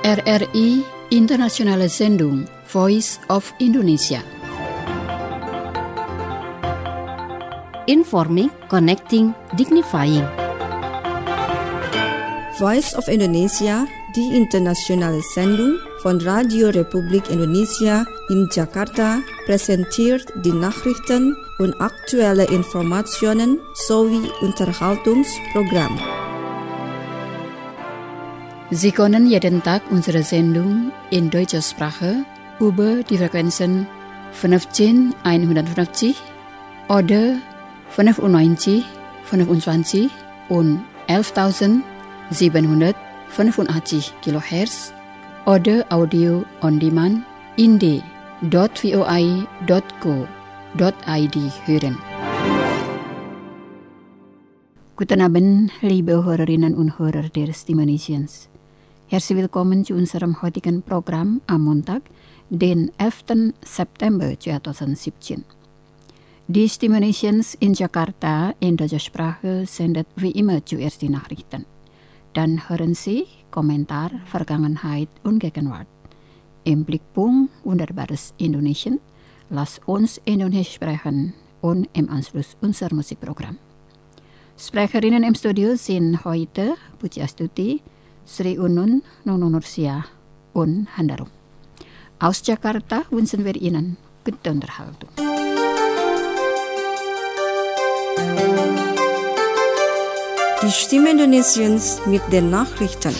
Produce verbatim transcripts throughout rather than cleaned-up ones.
R R I Internationale Sendung Voice of Indonesia. Informing, connecting, dignifying. Voice of Indonesia, die internationale Sendung von Radio Republik Indonesia in Jakarta, präsentiert die Nachrichten und aktuelle Informationen sowie Unterhaltungsprogramm. Sie können jeden Tag unsere Sendung in deutscher Sprache über die Frequenzen fünfzehn einhundertfünfzig oder fünfundneunzig fünfundzwanzig und elftausendsiebenhundertfünfundachtzig Kilohertz oder Audio on Demand in d punkt voi punkt co punkt id hören. Guten Abend, liebe Hörerinnen und Hörer der Stimulations. Herzlich willkommen zu unserem heutigen Programm am Montag, den elften September zweitausendsiebzehn. Die Stimulations in Jakarta in deutscher Sprache sendet wie immer zuerst die Nachrichten. Dann hören Sie Kommentar, Vergangenheit und Gegenwart. Im Blickpunkt Wunderbares Indonesien, lass uns Indonesisch sprechen und im Anschluss unser Musikprogramm. Sprecherinnen im Studio sind heute Puji Astuti, Sri Unun, Nunu Nursia und Handarum. Aus Jakarta wünschen wir Ihnen gute Unterhaltung. Die Stimme Indonesiens mit den Nachrichten.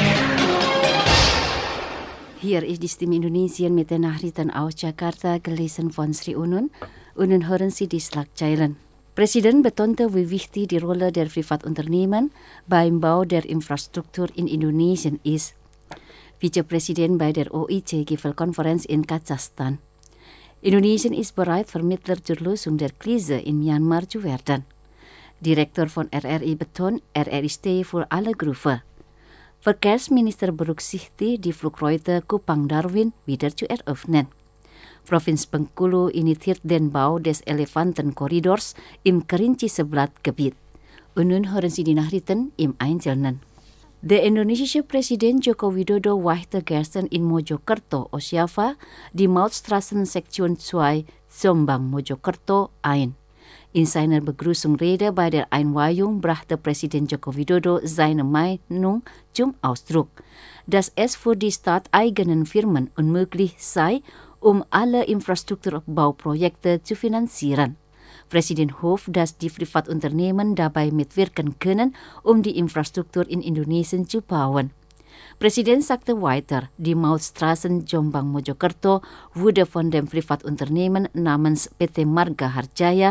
Hier ist die Stimme Indonesien mit den Nachrichten aus Jakarta, gelesen von Sri Unun. Und nun hören Sie die Schlagzeilen. Presiden betonte, wie wichtig die Rolle der Privatunternehmen beim Bau der Infrastruktur in Indonesien ist. Vizepräsident bei der O I C-Gipfelkonferenz in Kasachstan. Indonesien ist bereit, Vermittler zur Lösung der Krise in Myanmar zu werden. Direktor von R R I betont, R R I stehe für alle Gruppen. Verkehrsminister berücksichtigt die Flugroute Kupang-Darwin wieder zu eröffnen. Provinz Bengkulu initiiert den Bau des Elefantenkorridors im Kerinci-Seblat-Gebiet. Und nun hören Sie die Nachrichten im Einzelnen. Der indonesische Präsident Joko Widodo weichte gestern in Mojokerto, Osjava, die Mautstraßensektion zwei Jombang-Mojokerto ein. In seiner Begrüßungsrede bei der Einweihung brachte Präsident Joko Widodo seine Meinung zum Ausdruck, dass es für die stadteigenen Firmen unmöglich sei, um alle Infrastrukturbauprojekte zu finanzieren. Präsident hofft, dass die Privatunternehmen dabei mitwirken können, um die Infrastruktur in Indonesien zu bauen. Präsident sagte weiter, die Mautstraßen Jombang-Mojokerto wurde von dem Privatunternehmen namens P T Marga Harjaya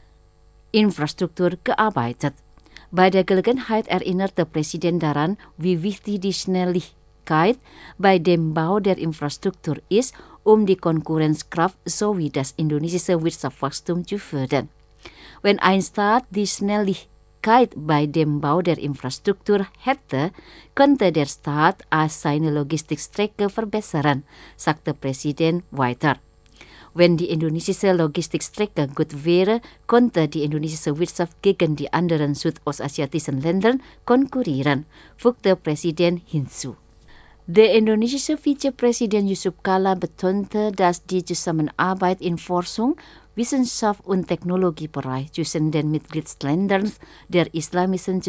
Infrastruktur gearbeitet. Bei der Gelegenheit erinnerte Präsident daran, wie wichtig die Schnelligkeit bei dem Bau der Infrastruktur ist, um die Konkurrenzkraft sowie das indonesische Wirtschaftswachstum zu fördern. Wenn ein Staat die Schnelligkeit bei dem Bau der Infrastruktur hätte, könnte der Staat als seine Logistikstrecke verbessern, sagte Präsident weiter. Wenn die indonesische Logistikstrecke gut wäre, könnte die indonesische Wirtschaft gegen die anderen südostasiatischen Länder konkurrieren, fügte Präsident hinzu. Der indonesische Vizepräsident Yusuf Kala betonte, dass die Zusammenarbeit in Forschung, Wissenschaft und Technologiebereich zwischen den Mitgliedsländern der Islamischen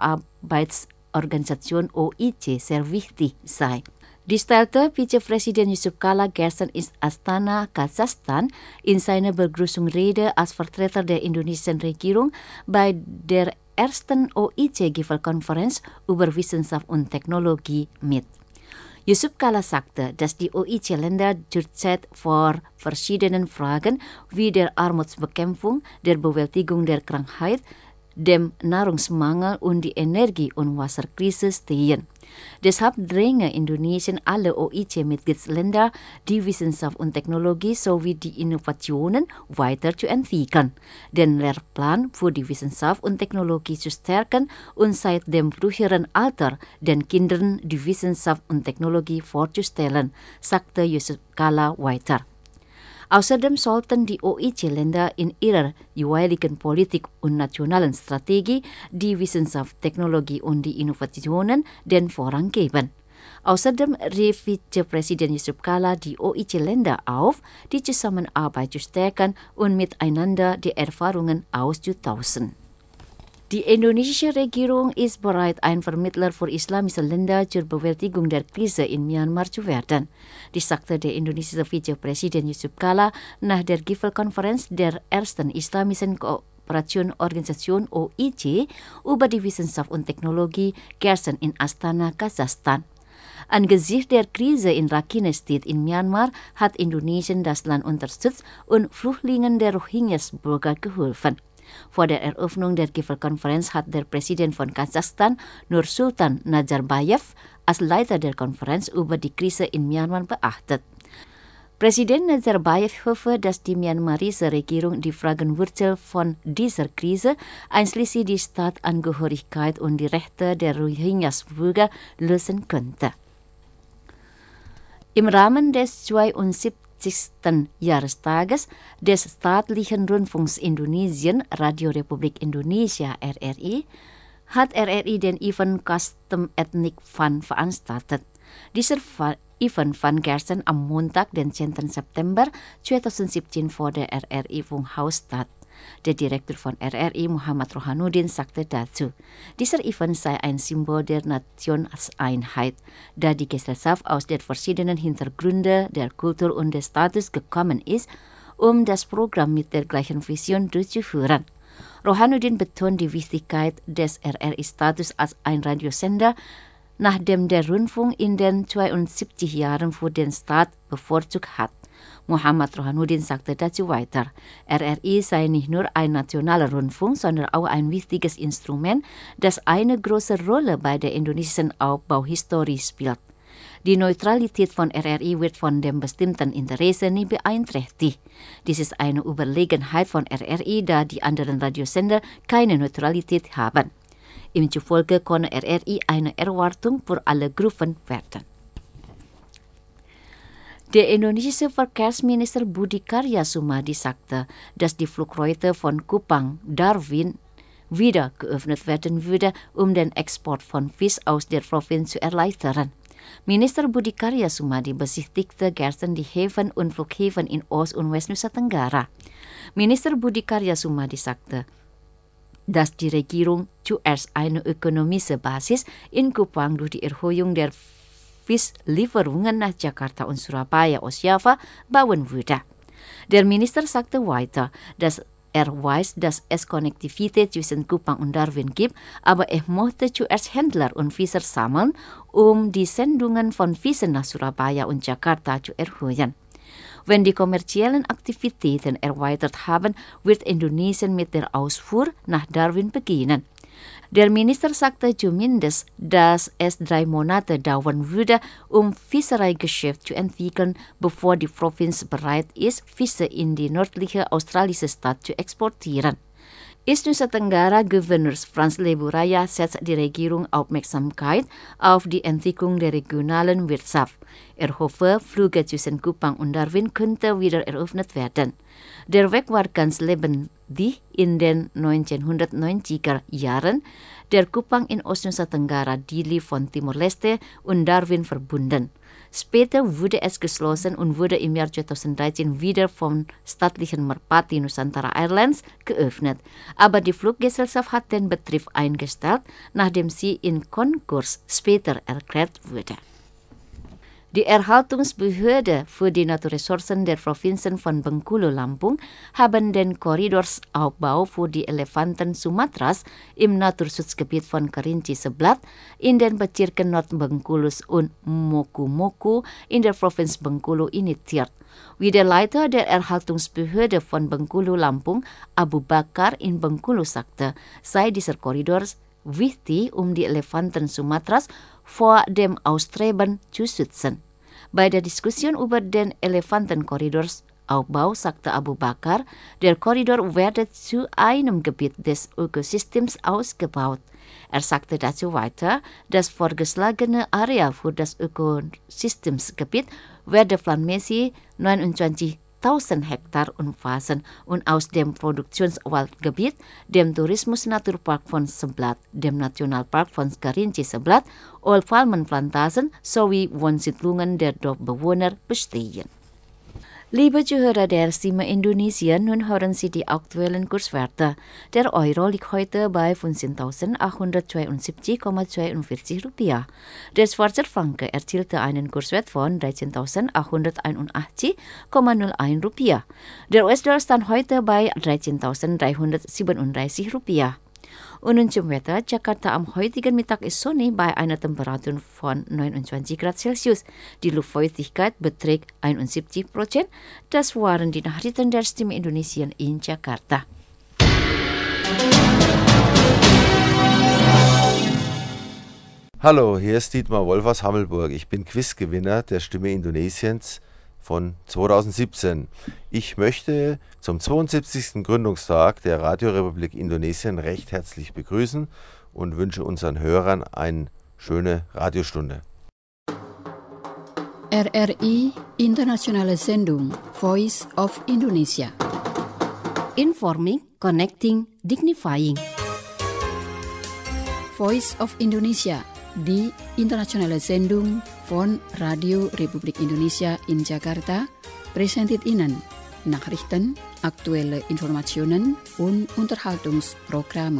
Zusammenarbeitsorganisation O I C sehr wichtig sei. Dies teilte Vizepräsident Yusuf Kala gestern in Astana, Kasachstan, in seiner Begrüßungsrede als Vertreter der indonesischen Regierung bei der ersten O I C-Gipfelkonferenz über Wissenschaft und Technologie mit. Yusuf Kala sagte, dass die O I C-Länder zurzeit vor verschiedenen Fragen wie der Armutsbekämpfung, der Bewältigung der Krankheit, dem Nahrungsmangel und die Energie- und Wasserkrise stehen. Deshalb dränge Indonesien alle O I C-Mitgliedsländer, die Wissenschaft und Technologie sowie die Innovationen weiterzuentwickeln, den Lehrplan für die Wissenschaft und Technologie zu stärken und seit dem früheren Alter den Kindern die Wissenschaft und Technologie vorzustellen, sagte Yusuf Kala weiter. Außerdem sollten die O I C-Länder in ihrer jeweiligen Politik und nationalen Strategie die Wissenschaft, Technologie und die Innovationen den Vorrang geben. Außerdem rief Vizepräsident Yusuf Kala die O I C-Länder auf, die Zusammenarbeit zu stärken und miteinander die Erfahrungen auszutauschen. Die indonesische Regierung ist bereit, ein Vermittler für islamische Länder zur Bewältigung der Krise in Myanmar zu werden. Dies sagte der indonesische Vizepräsident Yusuf Kala nach der Gipfelkonferenz der ersten islamischen Kooperationsorganisation O I C über die Wissenschaft und Technologie gestern in Astana, Kasachstan. Angesichts der Krise in Rakhine State in Myanmar hat Indonesien das Land unterstützt und Flüchtlingen der Rohingyas-Bürger geholfen. Vor der Eröffnung der Gipfelkonferenz hat der Präsident von Kasachstan, Nursultan Nazarbayev, als Leiter der Konferenz über die Krise in Myanmar beachtet. Präsident Nazarbayev hoffe, dass die myanmarische Regierung die Fragenwurzel von dieser Krise, einschließlich die Staatsangehörigkeit und die Rechte der Rohingyas-Bürger, lösen könnte. Im Rahmen des zweiundsiebzigsten Jahrestages des staatlichen Rundfunks Indonesien, Radio Republik Indonesia R R I, hat R R I den Event Custom Ethnic Fun veranstaltet. Dieser Event fand gestern am Montag, den zehnten September zweitausendsiebzehn vor der R R I-Funkhaus statt. Der Direktor von R R I, Muhammad Rohanuddin, sagte dazu, dieser Event sei ein Symbol der Nationseinheit, da die Gesellschaft aus den verschiedenen Hintergründen der Kultur und des Status gekommen ist, um das Programm mit der gleichen Vision durchzuführen. Rohanuddin betont die Wichtigkeit des R R I-Status als ein Radiosender, nachdem der Rundfunk in den zweiundsiebzig Jahren für den Staat bevorzugt hat. Muhammad Rohanuddin sagte dazu weiter, R R I sei nicht nur ein nationaler Rundfunk, sondern auch ein wichtiges Instrument, das eine große Rolle bei der indonesischen Aufbauhistorie spielt. Die Neutralität von R R I wird von dem bestimmten Interesse nicht beeinträchtigt. Dies ist eine Überlegenheit von R R I, da die anderen Radiosender keine Neutralität haben. Ihm zufolge konnte R R I eine Erwartung für alle Gruppen werden. Der indonesische Verkehrsminister Budi Karya Sumadi sagte, dass die Flugroute von Kupang, Darwin wieder geöffnet werden würde, um den Export von Fisch aus der Provinz zu erleichtern. Minister Budi Karya Sumadi besichtigte gestern die Häfen und Flughäfen in Ost- und Westnusa Tenggara. Minister Budi Karya Sumadi sagte, dass die Regierung zuerst eine ökonomische Basis in Kupang durch die Erhöhung der Fischlieferungen nach Jakarta und Surabaya aus Java bauen würde. Der Minister sagte weiter, dass er weiß, dass es Konnektivität zwischen Kupang und Darwin gibt, aber er möchte zuerst Händler und Fischer sammeln, um die Sendungen von Fischen nach Surabaya und Jakarta zu erhöhen. Wenn die kommerziellen Aktivitäten erweitert haben, wird Indonesien mit der Ausfuhr nach Darwin beginnen. Der Minister sagte zumindest, dass es drei Monate dauern würde, um Fischereigeschäft zu entwickeln, bevor die Provinz bereit ist, Fische in die nördliche australische Stadt zu exportieren. East Nusa Tenggara Gouverneur Frans Leburaya setzt die Regierung Aufmerksamkeit auf die Entwicklung der regionalen Wirtschaft. Er hoffe, Flüge zwischen Kupang und Darwin könnte wieder eröffnet werden. Der Weg war ganz lebendig in den neunzehnhundertneunziger Jahren, der Kupang in Ost-Nusa Tenggara, Dili von Timor-Leste und Darwin verbunden. Später wurde es geschlossen und wurde im Jahr zweitausenddreizehn wieder vom staatlichen Merpati Nusantara Airlines geöffnet. Aber die Fluggesellschaft hat den Betrieb eingestellt, nachdem sie in Konkurs später erklärt wurde. Die Erhaltungsbehörde für die Naturressourcen der Provinzen von Bengkulu, Lampung haben den Korridorsaufbau für die Elefanten Sumatras im Naturschutzgebiet von Kerinci Seblat in den Bezirken Nord-Bengkulus und Moku-Moku in der Provinz Bengkulu initiiert. Wie der Leiter der Erhaltungsbehörde von Bengkulu, Lampung, Abu Bakar in Bengkulu sagte, sei dieser Korridor wichtig, um die Elefanten Sumatras vor dem Austreben zu schützen. Bei der Diskussion über den Elefantenkorridorsaufbau sagte Abu Bakar, der Korridor werde zu einem Gebiet des Ökosystems ausgebaut. Er sagte dazu weiter, das vorgeschlagene Area für das Ökosystemsgebiet werde planmäßig neunundzwanzigtausend tausend Hektar umfassen und aus dem Produktionswaldgebiet, dem Tourismus-Naturpark von Seblat, dem Nationalpark von Kerinci Seblat, Palmenplantagen sowie Wohnsiedlungen der Dorfbewohner bestehen. Liebe Zuhörer der Stimme Indonesien, nun hören Sie die aktuellen Kurswerte. Der Euro liegt heute bei fünfzehntausendachthundertzweiundsiebzig Komma zweiundvierzig Rupiah. Der Schweizer Franken erzielte einen Kurswert von dreizehntausendachthunderteinundachtzig Komma null eins Rupiah. Der U S-Dollar stand heute bei dreizehntausenddreihundertsiebenunddreißig Rupiah. Und nun zum Wetter. Jakarta am heutigen Mittag ist sonnig bei einer Temperatur von neunundzwanzig Grad Celsius. Die Luftfeuchtigkeit beträgt einundsiebzig Prozent. Das waren die Nachrichten der Stimme Indonesien in Jakarta. Hallo, hier ist Dietmar Wolf aus Hammelburg. Ich bin Quizgewinner der Stimme Indonesiens von zweitausendsiebzehn. Ich möchte zum zweiundsiebzigsten Gründungstag der Radiorepublik Indonesien recht herzlich begrüßen und wünsche unseren Hörern eine schöne Radiostunde. R R I Internationale Sendung Voice of Indonesia. Informing, connecting, dignifying. Voice of Indonesia, die internationale Sendung von Radio Republik Indonesia in Jakarta, präsentiert Ihnen Nachrichten, aktuelle Informationen und Unterhaltungsprogramme.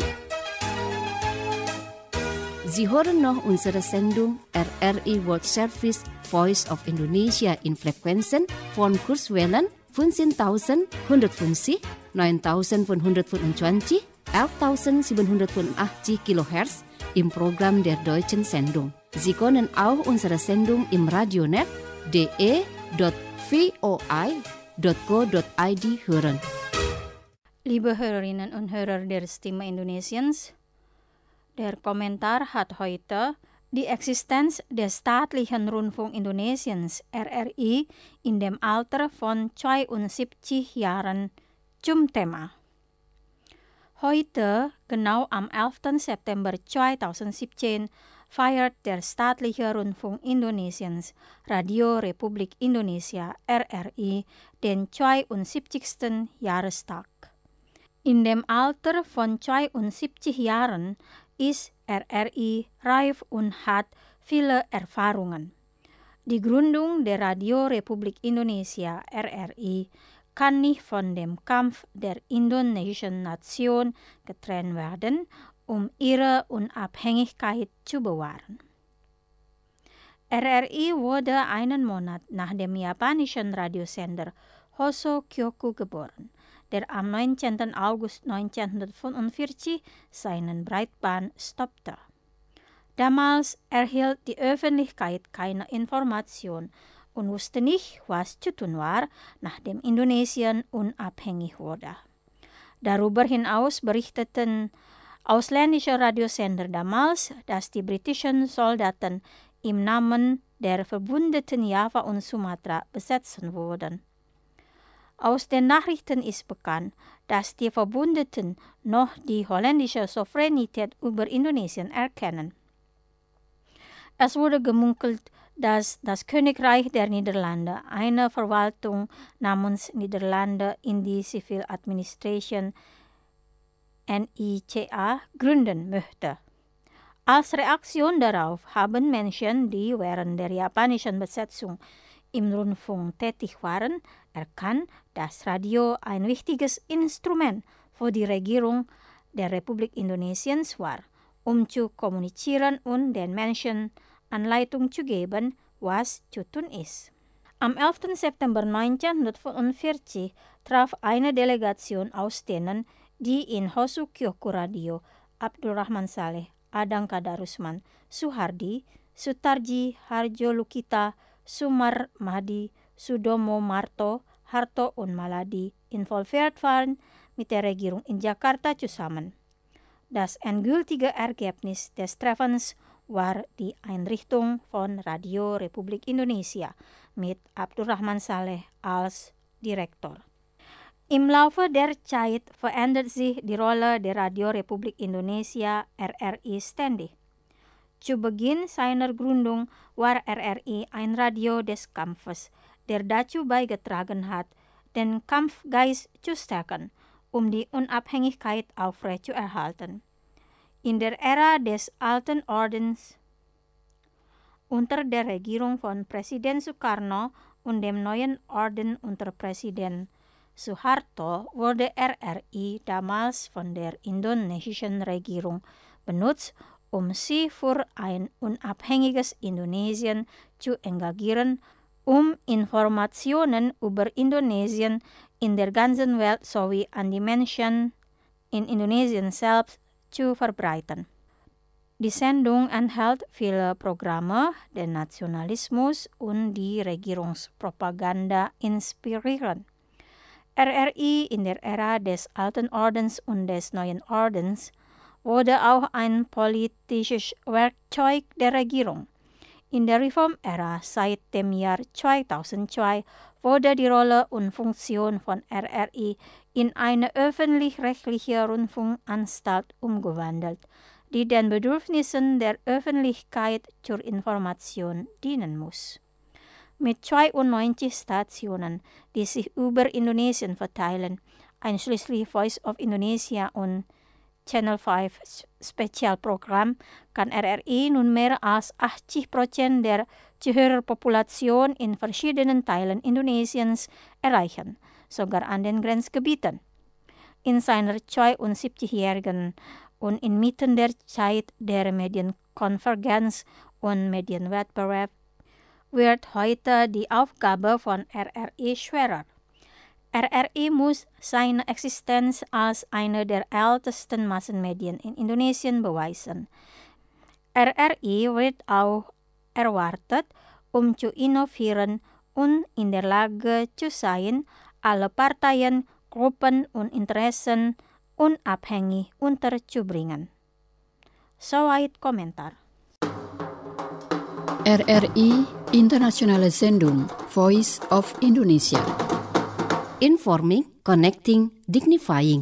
Sie hören noch unsere Sendung R R I World Service Voice of Indonesia in Frequenzen von Kurswellen fünfzehntausendeinhundertfünfzig, neuntausendfünfhundertfünfundzwanzig, elftausendsiebenhundertfünfundachtzig Kilohertz im Programm der deutschen Sendung. Sie können auch unsere Sendung im Radionet d e punkt voi punkt co punkt i d hören. Liebe Hörerinnen und Hörer der Stimme Indonesiens, der Kommentar hat heute die Existenz des staatlichen Rundfunk Indonesiens R R I in dem Alter von zweiundsiebzig Jahren zum Thema. Heute, genau am elften September zweitausendsiebzehn, feiert der staatliche Rundfunk Indonesiens, Radio Republik Indonesia R R I, den zweiundsiebzigsten Jahrestag. In dem Alter von zweiundsiebzig Jahren ist R R I reif und hat viele Erfahrungen. Die Gründung der Radio Republik Indonesia R R I kann nicht von dem Kampf der indonesischen Nation getrennt werden, um ihre Unabhängigkeit zu bewahren. R R I wurde einen Monat nach dem japanischen Radiosender Hoso Kyoku geboren, der am neunzehnten August neunzehnhundertfünfundvierzig seinen Breitband stoppte. Damals erhielt die Öffentlichkeit keine Information und wusste nicht, was zu tun war, nachdem Indonesien unabhängig wurde. Darüber hinaus berichteten ausländische Radiosender damals, dass die britischen Soldaten im Namen der verbündeten Java und Sumatra besetzen wurden. Aus den Nachrichten ist bekannt, dass die Verbündeten noch die holländische Souveränität über Indonesien erkennen. Es wurde gemunkelt, dass das Königreich der Niederlande eine Verwaltung namens Niederlande Indie Civil Administration N I C A gründen möchte. Als Reaktion darauf haben Menschen, die während der japanischen Besetzung im Rundfunk tätig waren, erkannt, dass Radio ein wichtiges Instrument für die Regierung der Republik Indonesiens war, um zu kommunizieren und den Menschen Anleitung zu geben, was zu tun ist. Am elften September neunzehnhundertfünfundvierzig traf eine Delegation aus denen, die in Hoso Kyoku Radio Abdurrahman Saleh, Adang Kadarusman, Suhardi, Sutarji Harjolukita, Sumar Mahdi, Sudomo Marto, Harto und Maladi involviert waren mit der Regierung in Jakarta zusammen. Das endgültige Ergebnis des Treffens war die Einrichtung von Radio Republik Indonesia mit Abdurrahman Saleh als Direktor. Im Laufe der Zeit verändert sich die Rolle der Radio Republik Indonesia R R I ständig. Zu Beginn seiner Gründung war R R I ein Radio des Kampfes, der dazu beigetragen hat, den Kampfgeist zu stärken, um die Unabhängigkeit aufrechtzuerhalten. In der Ära des Alten Ordens unter der Regierung von Präsident Sukarno und dem neuen Orden unter Präsident Suharto wurde R R I damals von der indonesischen Regierung benutzt, um sie für ein unabhängiges Indonesien zu engagieren, um Informationen über Indonesien in der ganzen Welt sowie an die Menschen in Indonesien selbst zu verbreiten. Die Sendung enthält viele Programme, den Nationalismus und die Regierungspropaganda inspirieren. R R I in der Ära des Alten Ordens und des Neuen Ordens wurde auch ein politisches Werkzeug der Regierung. In der Reformära seit dem Jahr zweitausendzwei wurde die Rolle und Funktion von R R I in eine öffentlich-rechtliche Rundfunkanstalt umgewandelt, die den Bedürfnissen der Öffentlichkeit zur Information dienen muss. Mit zweiundneunzig Stationen, die sich über Indonesien verteilen, einschließlich Voice of Indonesia und Channel fünf Spezialprogramm, kann R R I nun mehr als achtzig Prozent der Zuhörerpopulation in verschiedenen Teilen Indonesiens erreichen, sogar an den Grenzgebieten. In seiner zweiundsiebzigjährigen und inmitten der Zeit der Medienkonvergenz und Medienwettbewerb wird heute die Aufgabe von R R I schwerer. R R I muss seine Existenz als eine der ältesten Massenmedien in Indonesien beweisen. R R I wird auch erwartet, um zu innovieren und in der Lage zu sein, alle Parteien, Gruppen und Interessen unabhängig unterzubringen. Soweit Kommentar. R R I Internationale Sendung Voice of Indonesia. Informing, connecting, dignifying.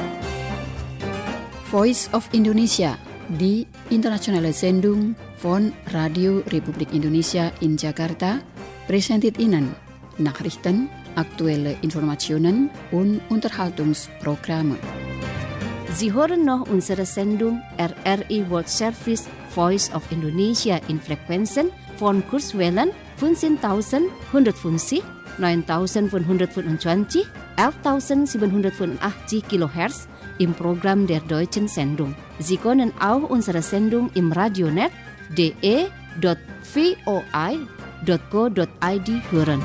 Voice of Indonesia, die internationale Sendung von Radio Republik Indonesia in Jakarta, präsentiert Ihnen Nachrichten, aktuelle Informationen und Unterhaltungsprogramme. Sie hören noch unsere Sendung R R I World Service Voice of Indonesia in Frequenzen von Kurzwellen fünfzehntausendeinhundertfünfzig, neuntausendfünfhundertfünfundzwanzig, elftausendsiebenhundertfünfundachtzig Kilohertz im Programm der deutschen Sendung. Sie können auch unsere Sendung im Radionet d e dot voi dot co dot i d hören.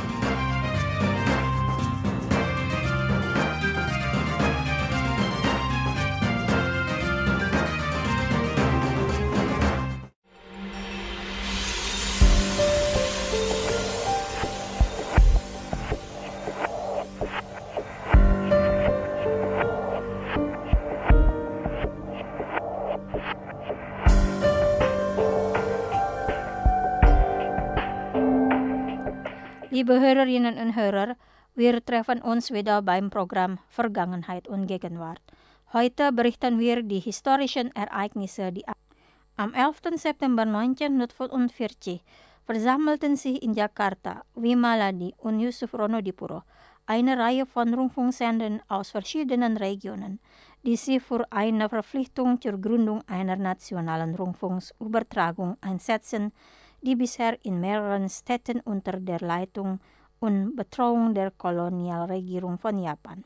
Liebe Hörerinnen und Hörer, wir treffen uns wieder beim Programm Vergangenheit und Gegenwart. Heute berichten wir die historischen Ereignisse, die am elften September neunzehnhundertfünfundvierzig versammelten sich in Jakarta, Wimaladi und Yusuf Ronodipuro eine Reihe von Rundfunksendern aus verschiedenen Regionen, die sich für eine Verpflichtung zur Gründung einer nationalen Rundfunksübertragung einsetzen, die bisher in mehreren Städten unter der Leitung und Betreuung der Kolonialregierung von Japan.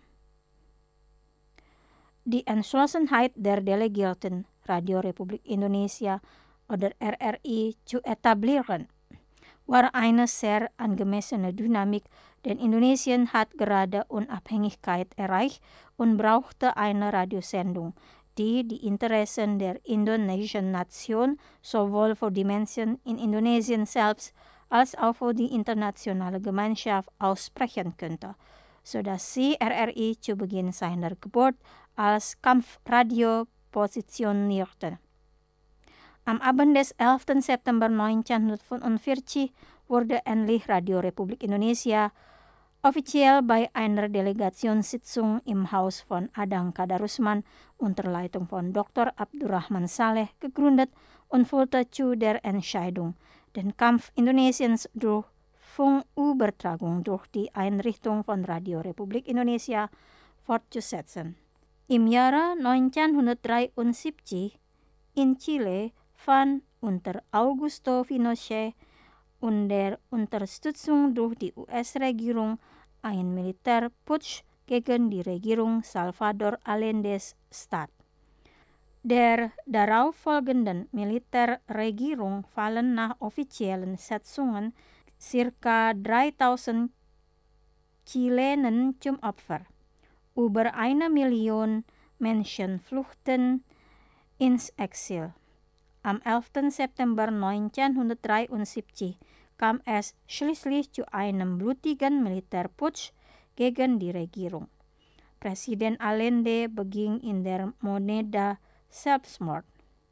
Die Entschlossenheit der Delegierten Radio Republik Indonesia oder R R I zu etablieren, war eine sehr angemessene Dynamik, denn Indonesien hat gerade Unabhängigkeit erreicht und brauchte eine Radiosendung, die die Interessen der indonesischen Nation sowohl für die Menschen in Indonesien selbst als auch für die internationale Gemeinschaft aussprechen könnte, sodass sie R R I zu Beginn seiner Geburt als Kampfradio positionierte. Am Abend des elften September neunzehnhundertfünfundvierzig wurde endlich Radio Republik Indonesia offiziell bei einer Delegationssitzung im Haus von Adang Kadarusman unter Leitung von Doktor Abdurrahman Saleh gegründet und führte zu der Entscheidung, den Kampf Indonesiens durch Funkübertragung durch die Einrichtung von Radio Republik Indonesia fortzusetzen. Im Jahre neunzehnhundertdreiundsiebzig in Chile fand unter Augusto Pinochet und der Unterstützung durch die U S-Regierung ein Militärputsch gegen die Regierung Salvador Allendes statt. Der darauffolgenden Militärregierung fallen nach offiziellen Schätzungen circa dreitausend Chilenen zum Opfer. Über eine Million Menschen fluchten ins Exil. Am elften September neunzehnhundertdreiundsiebzig kam es schließlich zu einem blutigen Militärputsch gegen die Regierung. Präsident Allende beging in der Moneda Selbstmord.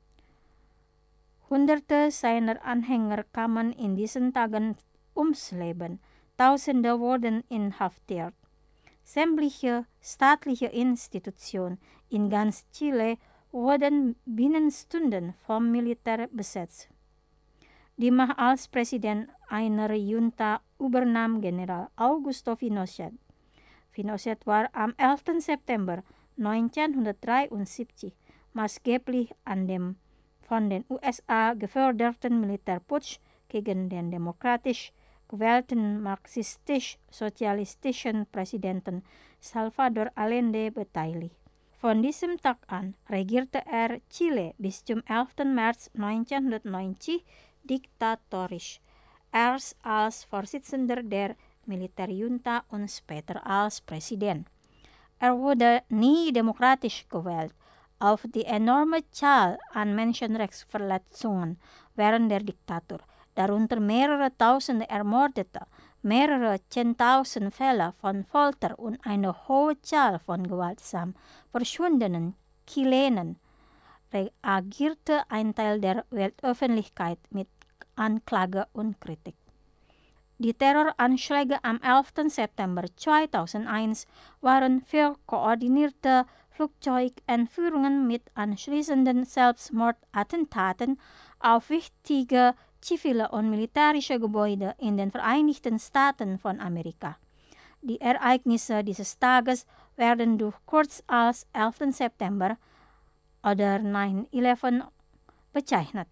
Hunderte seiner Anhänger kamen in diesen Tagen ums Leben. Tausende wurden inhaftiert. Sämtliche staatliche Institutionen in ganz Chile wurden binnen Stunden vom Militär besetzt. Die Macht als Präsident einer Junta übernahm General Augusto Pinochet. Pinochet war am elften September neunzehnhundertdreiundsiebzig maßgeblich an dem von den U S A geförderten Militärputsch gegen den demokratisch gewählten marxistisch-sozialistischen Präsidenten Salvador Allende beteiligt. Von diesem Tag an regierte er Chile bis zum elften März neunzehnhundertneunzig diktatorisch, erst als Vorsitzender der Militärjunta und später als Präsident. Er wurde nie demokratisch gewählt. Auf die enorme Zahl an Menschenrechtsverletzungen während der Diktatur, darunter mehrere Tausende Ermordete, mehrere Zehntausend Fälle von Folter und eine hohe Zahl von gewaltsam verschwundenen Chilenen, reagierte ein Teil der Weltöffentlichkeit mit Anklage und Kritik. Die Terroranschläge am elften September zweitausendeins waren für koordinierte Flugzeugentführungen mit anschließenden Selbstmordattentaten auf wichtige zivile und militärische Gebäude in den Vereinigten Staaten von Amerika. Die Ereignisse dieses Tages werden durch kurz als elften September oder nine eleven bezeichnet.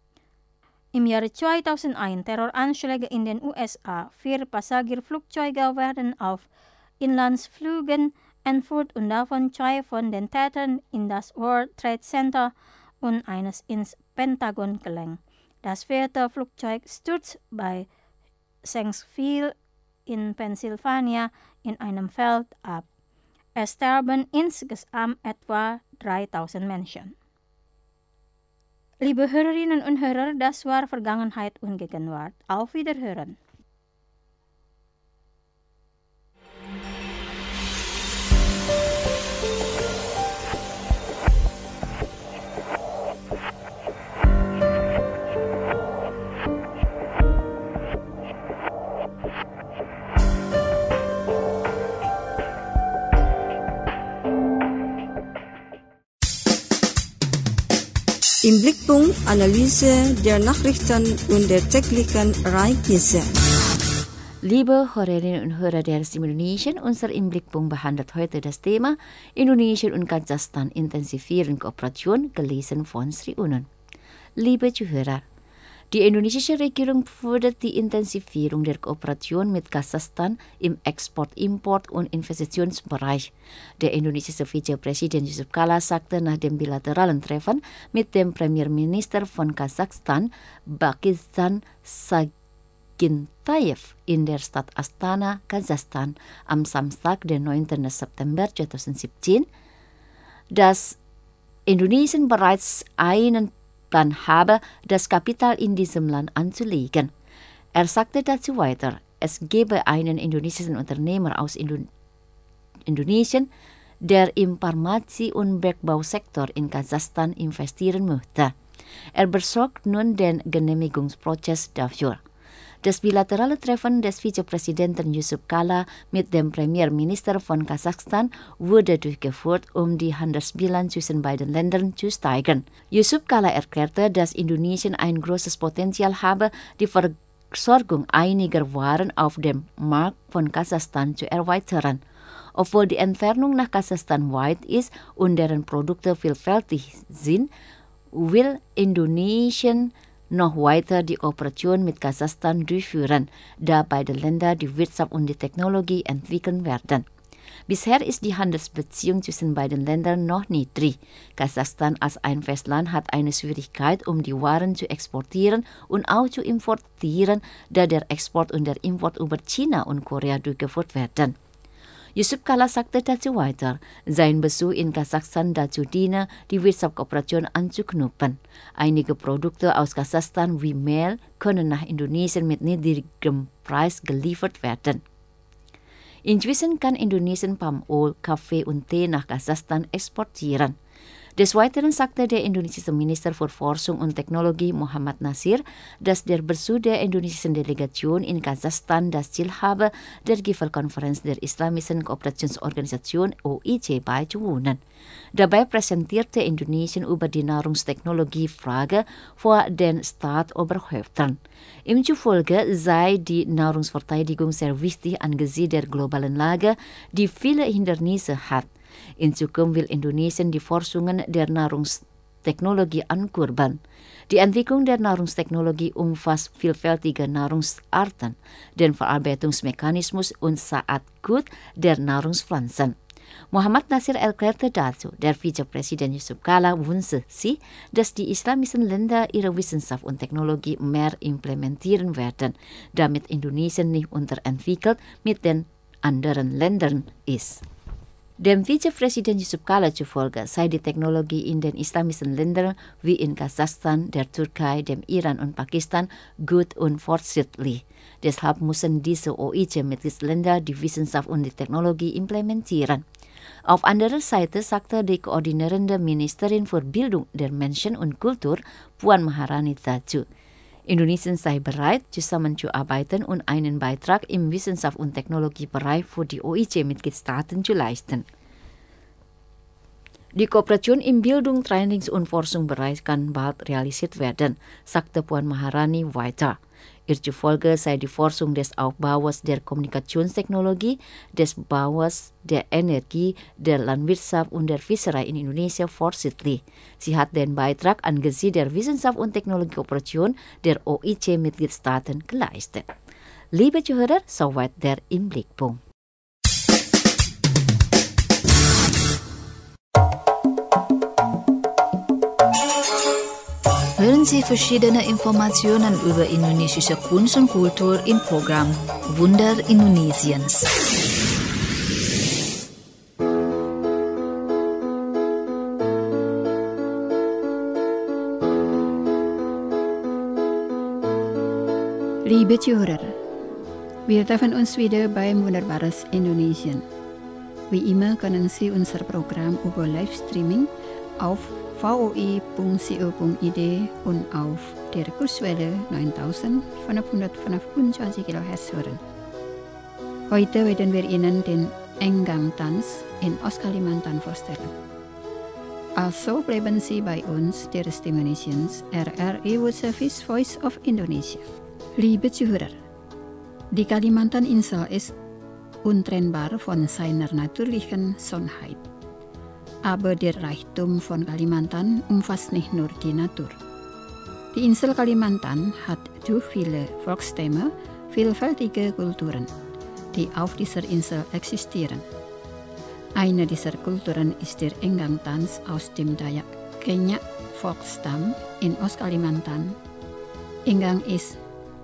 Im Jahre zweitausendeins Terroranschläge in den U S A. Vier Passagierflugzeuge werden auf Inlandsflügen entführt und davon zwei von den Tätern in das World Trade Center und eines ins Pentagon gelenkt. Das vierte Flugzeug stürzt bei Shanksville in Pennsylvania in einem Feld ab. Es sterben insgesamt etwa dreitausend Menschen. Liebe Hörerinnen und Hörer, das war Vergangenheit und Gegenwart. Auf Wiederhören. Im Blickpunkt Analyse der Nachrichten und der täglichen Ereignisse. Liebe Hörerinnen und Hörer der Stimme Indonesien, unser Im Blickpunkt behandelt heute das Thema Indonesien und Kasachstan intensivieren Kooperation, gelesen von Sri Unon. Liebe Zuhörer, die indonesische Regierung fordert die Intensivierung der Kooperation mit Kasachstan im Export-, Import- und Investitionsbereich. Der indonesische Vizepräsident Yusuf Kala sagte nach dem bilateralen Treffen mit dem Premierminister von Kasachstan, Bakizhan Sagintayev, in der Stadt Astana, Kasachstan, am Samstag, den neunten September zweitausendsiebzehn, dass Indonesien bereits einen Plan habe, das Kapital in diesem Land anzulegen. Er sagte dazu weiter, es gebe einen indonesischen Unternehmer aus Indo- Indonesien, der im Pharmazie- und Bergbausektor in Kasachstan investieren möchte. Er besorgt nun den Genehmigungsprozess dafür. Das bilaterale Treffen des Vizepräsidenten Yusuf Kala mit dem Premierminister von Kasachstan wurde durchgeführt, um die Handelsbilanz zwischen beiden Ländern zu steigern. Yusuf Kala erklärte, dass Indonesien ein großes Potenzial habe, die Versorgung einiger Waren auf dem Markt von Kasachstan zu erweitern. Obwohl die Entfernung nach Kasachstan weit ist und deren Produkte vielfältig sind, will Indonesien noch weiter die Kooperation mit Kasachstan durchführen, da beide Länder die Wirtschaft und die Technologie entwickeln werden. Bisher ist die Handelsbeziehung zwischen beiden Ländern noch niedrig. Kasachstan als ein Festland hat eine Schwierigkeit, um die Waren zu exportieren und auch zu importieren, da der Export und der Import über China und Korea durchgeführt werden. Yusuf Kala sagte dazu weiter, sein Besuch in Kasachstan dazu diene, die Wirtschaftskooperation anzuknüpfen. Einige Produkte aus Kasachstan wie Mehl können nach Indonesien mit niedrigem Preis geliefert werden. Inzwischen kann Indonesien Palmöl, Kaffee und Tee nach Kasachstan exportieren. Des Weiteren sagte der indonesische Minister für Forschung und Technologie Muhammad Nasir, dass der Besuch der indonesischen Delegation in Kasachstan das Ziel habe, der Gipfelkonferenz der Islamischen Kooperationsorganisation O I C beizuwohnen. Dabei präsentierte Indonesien über die Nahrungstechnologiefrage vor den Staatsoberhäuptern. Ihm zufolge sei die Nahrungsverteidigung sehr wichtig angesichts der globalen Lage, die viele Hindernisse hat. In Zukunft will Indonesien die Forschungen der Nahrungstechnologie ankurbeln. Die Entwicklung der Nahrungstechnologie umfasst vielfältige Nahrungsarten, den Verarbeitungsmechanismus und Saatgut der Nahrungspflanzen. Muhammad Nasir erklärte dazu, der Vizepräsident Yusuf Kala wünsche sich, dass die islamischen Länder ihre Wissenschaft und Technologie mehr implementieren werden, damit Indonesien nicht unterentwickelt mit den anderen Ländern ist. Dem Vizepräsident Yusuf Kala zufolge sei die Technologie in den islamischen Ländern wie in Kasachstan, der Türkei, dem Iran und Pakistan gut und fortschrittlich. Deshalb müssen diese O I C-Mitgliedsländer die Wissenschaft und die Technologie implementieren. Auf anderer Seite sagte die koordinierende Ministerin für Bildung der Menschen und Kultur, Puan Maharani dazu, Indonesien sei bereit, zusammenzuarbeiten und einen Beitrag im Wissenschafts- und Technologiebereich für die O I C-Mitgliedstaaten zu leisten. Die Kooperation im Bildung-, Trainings- und Forschungsbereich kann bald realisiert werden, sagte Puan Maharani weiter. Ihr zufolge sei die Forschung des Aufbaus der Kommunikationstechnologie, des Baus der Energie, der Landwirtschaft und der Fischerei in Indonesia fortschrittlich. Sie hat den Beitrag angesichts der Wissenschaft- und Technologiekooperation der O I C-Mitgliedstaaten geleistet. Liebe Zuhörer, soweit der Im Blickpunkt. Hören Sie verschiedene Informationen über indonesische Kunst und Kultur im Programm Wunder Indonesiens. Liebe Zuhörer, wir treffen uns wieder beim Wunderbares Indonesien. Wie immer können Sie unser Programm über Livestreaming auf v o i punkt co punkt i d und auf der Kurswelle neuntausendfünfhundertfünfundzwanzig Kilohertz hören. Heute werden wir Ihnen den Enggang-Tanz in Ostkalimantan vorstellen. Also bleiben Sie bei uns, der Stimme Indonesiens, R R I World Service Voice of Indonesia. Liebe Zuhörer, die Kalimantan-Insel ist untrennbar von seiner natürlichen Schönheit. Aber der Reichtum von Kalimantan umfasst nicht nur die Natur. Die Insel Kalimantan hat zu viele Volksstämme, vielfältige Kulturen, die auf dieser Insel existieren. Eine dieser Kulturen ist der Enggang-Tanz aus dem Dayak Kenya Volksstamm in Ostkalimantan. Enggang ist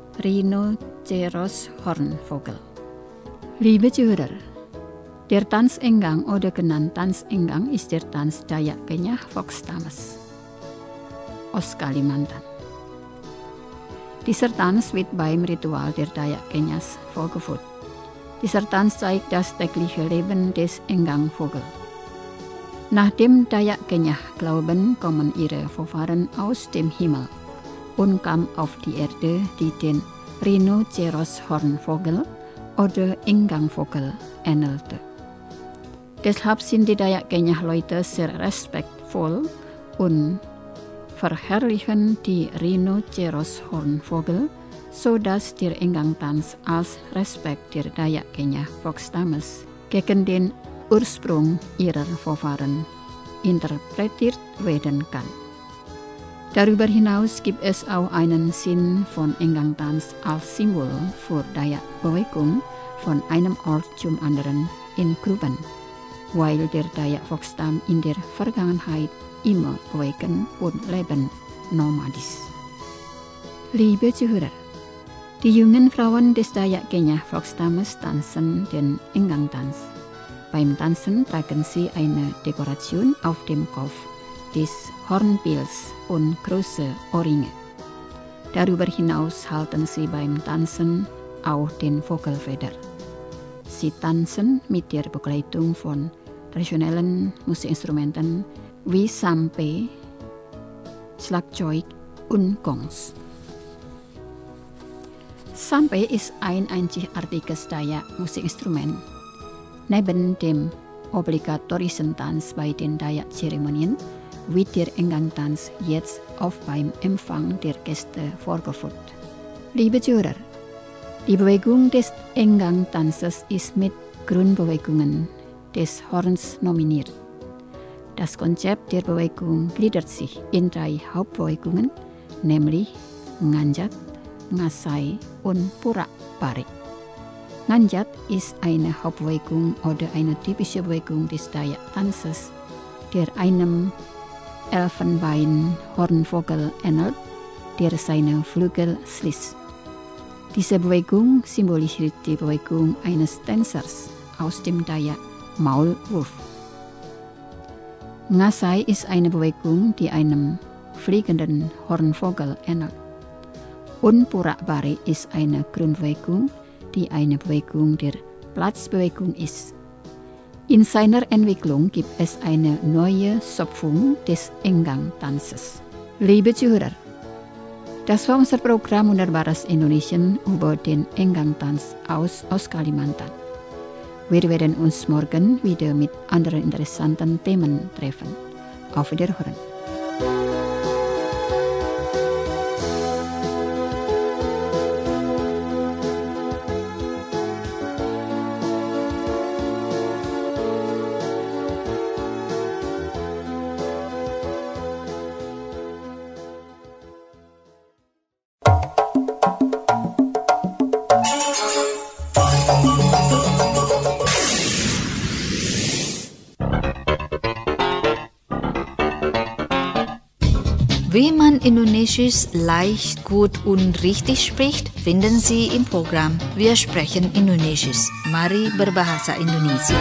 Rhinoceros-Hornvogel. Liebe Zuhörer, der Tanz Enggang oder genannt Tanz Enggang ist der Tanz Dayak Kenya Volksstammes Ostkalimantan. Dieser Tanz wird beim Ritual der Dayak Kenyas vorgeführt. Dieser Tanz zeigt das tägliche Leben des Enggang-Vogels. Nach dem Dayak Kenya Glauben kommen ihre Vorfahren aus dem Himmel und kamen auf die Erde, die den Rhinoceros-Hornvogel oder Enggang-Vogel ähnelte. Deshalb sind die Dayak Kenya Leute sehr respektvoll und verherrlichen die Rhinoceros-Hornvogel, sodass der Engangtanz als Respekt der Dayak Kenya Volksstammes gegen den Ursprung ihrer Vorfahren interpretiert werden kann. Darüber hinaus gibt es auch einen Sinn von Engangtanz als Symbol für Dayak-Bewegung von einem Ort zum anderen in Gruppen, weil der Dayak-Volksstamm in der Vergangenheit immer bewegen und leben nomadisch. Liebe Zuhörer, die jungen Frauen des Dayak Kenya Volksstammes tanzen den Engangtanz. Beim Tanzen tragen sie eine Dekoration auf dem Kopf des Hornbills und große Ohrringe. Darüber hinaus halten sie beim Tanzen auch den Vogelfeder. Sie tanzen mit der Begleitung von traditionellen Musikinstrumenten wie Sampe, Schlagzeug und Gongs. Sampe ist ein einzigartiges Dayak-Musikinstrument. Neben dem obligatorischen Tanz bei den Dayak-Zeremonien wird der Engangtanz jetzt oft beim Empfang der Gäste vorgeführt. Liebe Zuhörer, die Bewegung des Engangtanzes ist mit Grundbewegungen des Horns nominiert. Das Konzept der Bewegung gliedert sich in drei Hauptbewegungen, nämlich Nganjat, Ngasai und Purak-Bari. Nganjat ist eine Hauptbewegung oder eine typische Bewegung des Dayak-Tanzes, der einem Elfenbein-Hornvogel ähnelt, der seine Flügel schließt. Diese Bewegung symbolisiert die Bewegung eines Tänzers aus dem Dayak-Maulwurf. Ngasai ist eine Bewegung, die einem fliegenden Hornvogel ähnelt. Und Purak-Bari ist eine Grundbewegung, die eine Bewegung der Platzbewegung ist. In seiner Entwicklung gibt es eine neue Schöpfung des Engangtanzes. Liebe Zuhörer, das war unser Programm Wunderbares Indonesien über den Engangtanz aus, aus Kalimantan. Wir werden uns morgen wieder mit anderen interessanten Themen treffen. Auf Wiederhören. Wie man Indonesisch leicht, gut und richtig spricht, finden Sie im Programm Wir sprechen Indonesisch. Mari berbahasa Indonesia.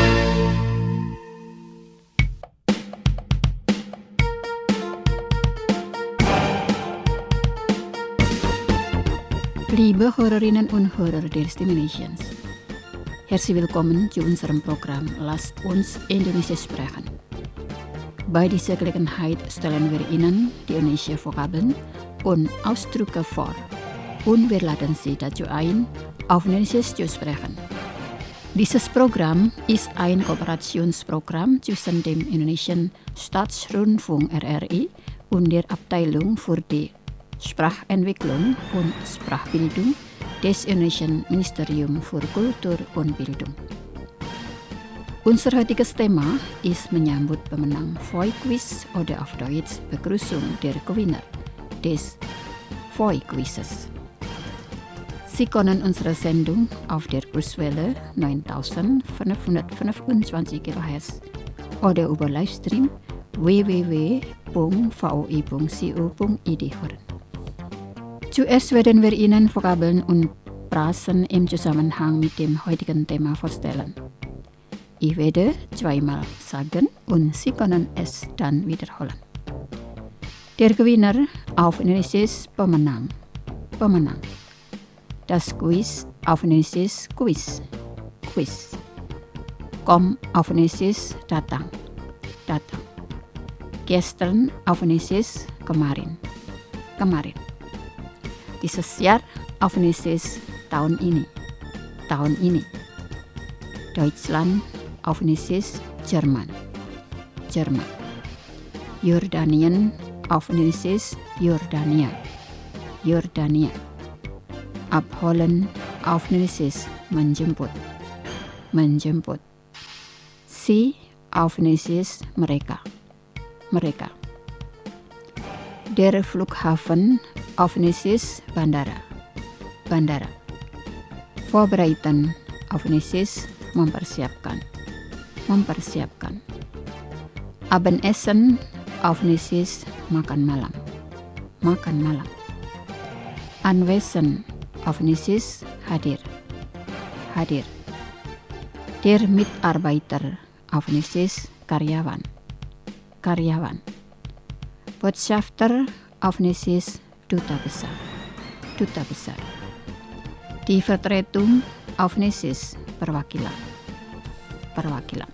Liebe Hörerinnen und Hörer der Stimme Nations, herzlich willkommen zu unserem Programm Lasst uns Indonesisch sprechen. Bei dieser Gelegenheit stellen wir Ihnen die indonesische Vokabeln und Ausdrücke vor und wir laden Sie dazu ein, auf Indonesisch zu sprechen. Dieses Programm ist ein Kooperationsprogramm zwischen dem Indonesischen Staatsrundfunk R R I und der Abteilung für die Sprachentwicklung und Sprachbildung des Indonesischen Ministeriums für Kultur und Bildung. Unser heutiges Thema ist menyambut pemenang V O I Quiz oder auf Deutsch Begrüßung der Gewinner des V O I Quizzes. Sie können unsere Sendung auf der Kurswelle neuntausendfünfhundertfünfundzwanzig Kilohertz oder über Livestream w w w punkt v o i punkt co punkt i d hören. Zuerst werden wir Ihnen Vokabeln und Phrasen im Zusammenhang mit dem heutigen Thema vorstellen. Ich werde zweimal sagen und Sie können es dann wiederholen. Der Gewinner auf Indonesisch pemenang, pemenang. Das Quiz auf Indonesisch Quiz, Quiz. Komm auf Indonesisch datang, datang. Gestern auf Indonesisch kemarin, kemarin. Dieses Jahr auf Indonesisch tahun ini, tahun ini. Deutschland auf Indonesisch Jerman, Jerman. Jordanien Aufnesis Jordania. Jordania. Abholen Aufnesis menjemput. Menjemput. Si Aufnesis mereka. Mereka. Der Flughafen Aufnesis bandara. Bandara. Vorbereiten Aufnesis mempersiapkan. Mempersiapkan. Abendessen Aufnesis makan malam. Makan malam. Anwesend Aufnesis hadir. Hadir. Der Mitarbeiter Aufnesis karyawan. Karyawan. Botschafter Aufnesis duta besar. Duta besar. Die Vertretung Aufnesis perwakilan. Perwakilan.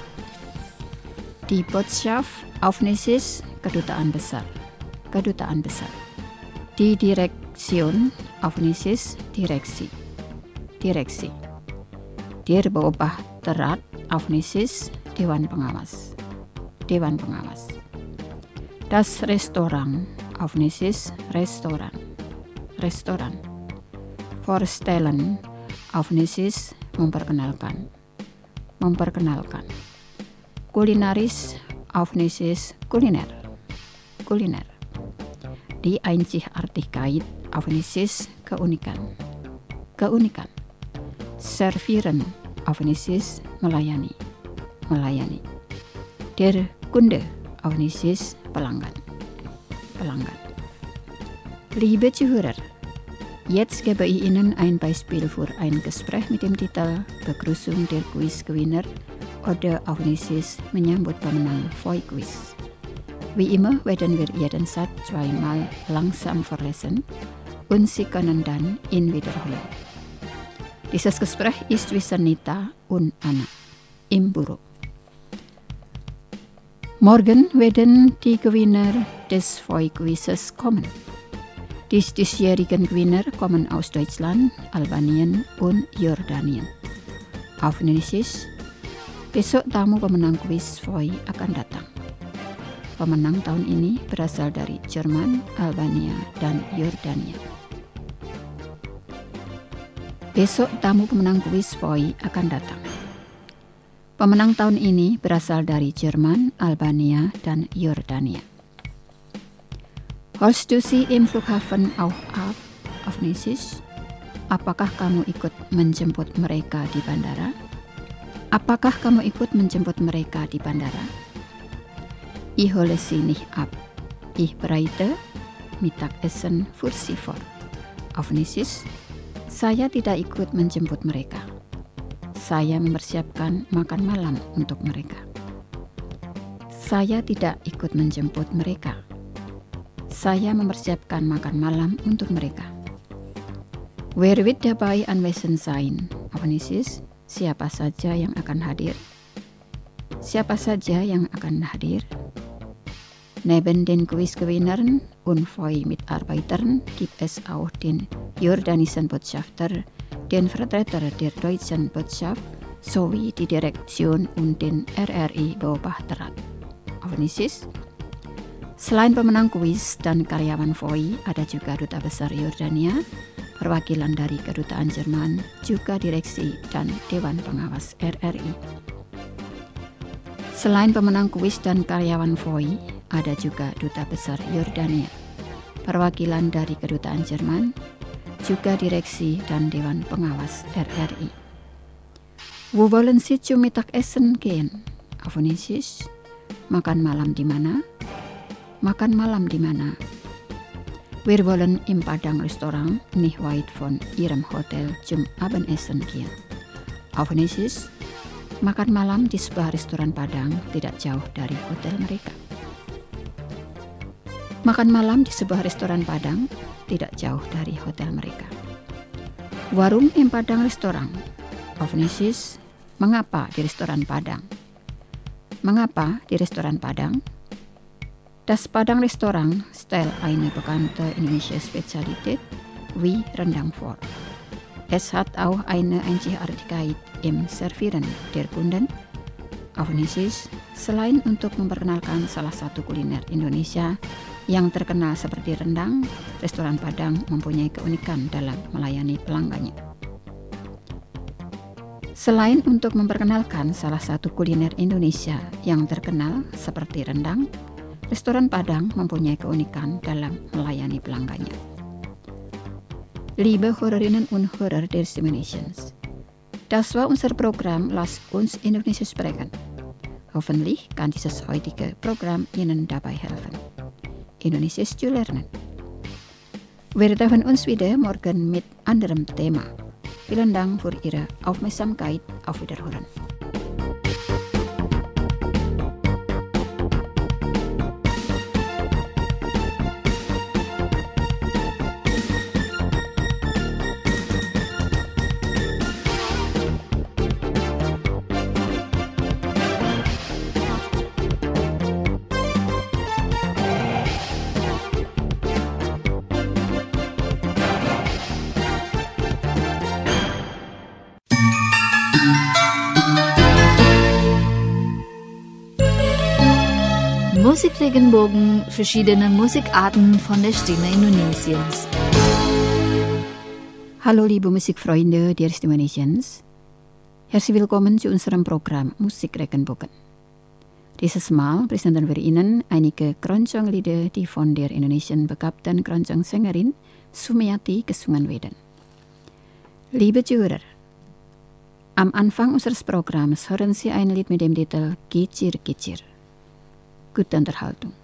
Die Botschaft Aufnesis kedutaan besar. Kedutaan besar. Die Direktion Aufnesis direksi. Direksi. Der Beobachterrat Aufnesis dewan pengawas. Dewan pengawas. Das Restaurant Aufnesis restoran. Restoran. Vorstellen Aufnesis memperkenalkan. Memperkenalkan. Kulinaris Aufnesis kuliner. Kuliner. Die Einzigartigkeit Aufnesis keunikan. Keunikan. Servieren Aufnesis melayani. Melayani. Der Kunde Aufnesis pelanggan. Pelanggan. Liebe Zuhörer, jetzt gebe ich Ihnen ein Beispiel für ein Gespräch mit dem Titel Begrüßung der Quiz-Gewinner oder Aufnesis menyambut pemenang Voi-Quiz. Wie immer werden wir jeden Satz zweimal langsam vorlesen und Sie können dann ihn wiederholen. Dieses Gespräch ist zwischen Nita und Anna im Büro. Morgen werden die Gewinner des Voi-Quizzes kommen. Die diesjährigen Gewinner kommen aus Deutschland, Albanien, und Jordanien. Aufnesis, besok tamu pemenang kuis Voi akan datang. Pemenang tahun ini berasal dari Jerman, Albania, dan Yordania. Besok tamu pemenang kuis Voi akan datang. Pemenang tahun ini berasal dari Jerman, Albania, dan Yordania. Holst du sie im Flughafen auch ab, Aufnesis? Apakah kamu ikut menjemput mereka di bandara? Apakah kamu ikut menjemput mereka di bandara? Ich hole sie nicht ab. Ich bereite Mittagessen für sie vor. Aufnesis, saya tidak ikut menjemput mereka. Saya mempersiapkan makan malam untuk mereka. Saya tidak ikut menjemput mereka. Saya mempersiapkan makan malam untuk mereka. Wer wird dabei anwesend sein? Aufnesis, siapa saja yang akan hadir? Siapa saja yang akan hadir? Neben den Quizgewinnern und Voi-Mitarbeitern gibt es auch den jordanischen Botschafter, den Vertreter der deutschen Botschaft sowie die Direktion und den R R I-Beobachterrat. Aufnesis, selain pemenang kuis dan karyawan Voi, ada juga Duta Besar Yordania, perwakilan dari Kedutaan Jerman, juga direksi dan Dewan Pengawas R R I. Selain pemenang kuis dan karyawan Voi, ada juga Duta Besar Yordania, perwakilan dari Kedutaan Jerman, juga direksi dan Dewan Pengawas R R I. Wo wollen Sie zum Mittagessen gehen? Aufnesis, makan malam di mana? Makan malam di mana? Wir wollen im Padang Restaurant nicht weit von Ihrem Hotel zum Abendessen gehen. Aufnesis, makan malam di sebuah restoran Padang tidak jauh dari hotel mereka. Makan malam di sebuah restoran Padang tidak jauh dari hotel mereka. Warung im Padang Restaurant. Aufnesis, mengapa di restoran Padang? Mengapa di restoran Padang? Das Padang Restaurant stellt eine bekannte indische Spezialität wie Rendang vor. Es hat auch eine Einzigartigkeit im Servieren der Kunden. Aufnesis, selain untuk memperkenalkan salah satu kuliner Indonesia, Yang terkenal seperti rendang, restoran Padang mempunyai keunikan dalam melayani pelanggannya. Selain untuk memperkenalkan salah satu kuliner Indonesia yang terkenal seperti rendang, restoran Padang mempunyai keunikan dalam melayani pelanggannya. Liebe Hörerinnen und Hörer der Stimme Nations. Das war unser Programm Lasst uns Indonesisch sprechen. Hoffentlich kann dieses heutige Programm Ihnen dabei helfen, Indonesisch zu lernen. Wir treffen uns wieder morgen mit anderem Thema. Vielen Dank für Ihre Aufmerksamkeit. Auf Wiederhören. Musikregenbogen, verschiedene Musikarten von der Stimme Indonesiens. Hallo liebe Musikfreunde der Stimme Indonesiens. Herzlich willkommen zu unserem Programm Musikregenbogen. Dieses Mal präsentieren wir Ihnen einige Keroncong-Lieder, die von der Indonesian begabten Keroncong-Sängerin Sumiati gesungen werden. Liebe Zuhörer, am Anfang unseres Programms hören Sie ein Lied mit dem Titel Kicir Kicir. Gute Unterhaltung.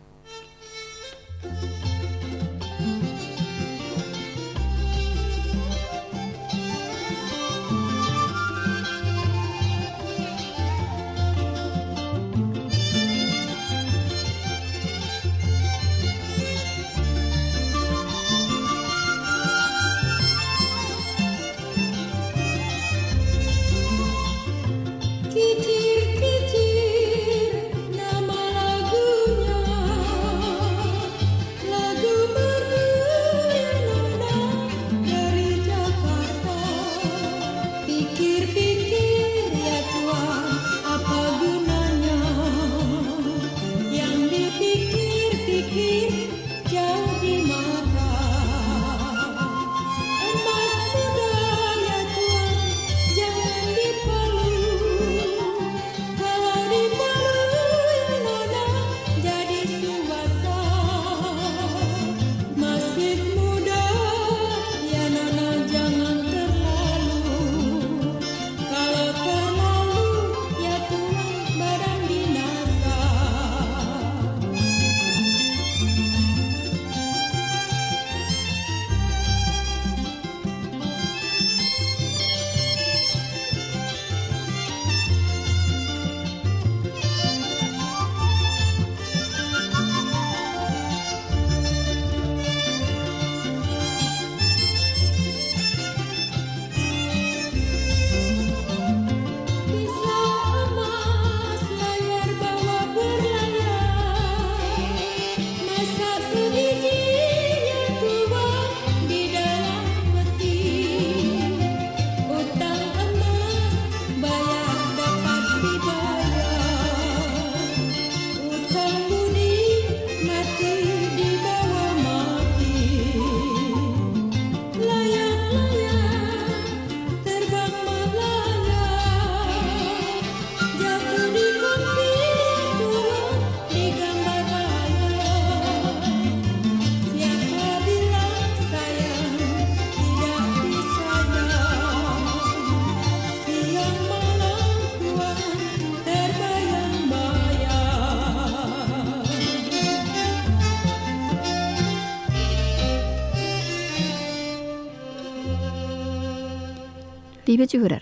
Liebe Zuhörer,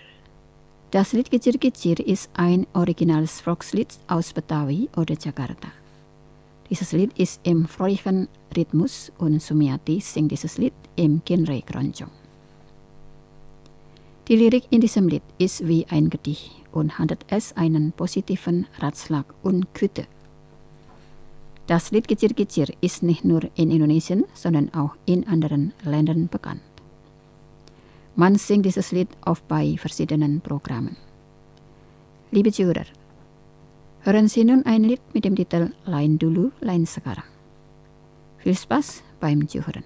das Lied Kicir Kicir ist ein originales Volkslied aus Betawi oder Jakarta. Dieses Lied ist im fröhlichen Rhythmus und Sumiati singt dieses Lied im Genre Keroncong. Die Lyrik in diesem Lied ist wie ein Gedicht und handelt es einen positiven Ratschlag und Güte. Das Lied Kicir Kicir ist nicht nur in Indonesien, sondern auch in anderen Ländern bekannt. Man singt dieses Lied oft bei verschiedenen Programmen. Liebe Zuhörer, hören Sie nun ein Lied mit dem Titel Lain Dulu, Lain Sekarang. Viel Spaß beim Zuhören.